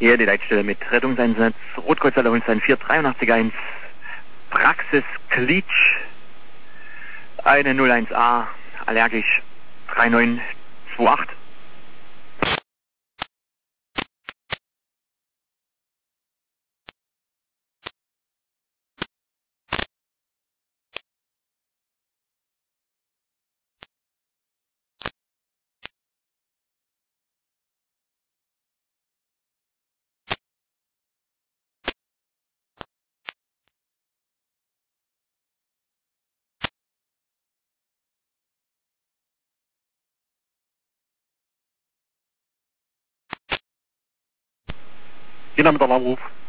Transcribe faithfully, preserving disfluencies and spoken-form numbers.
Hier die Leitstelle mit Rettungseinsatz Rotkreuzhalle Holstein vier drei acht eins Praxis Klitsch eine null eins A allergisch drei neun zwei acht. Vielen Dank mit dem Anruf.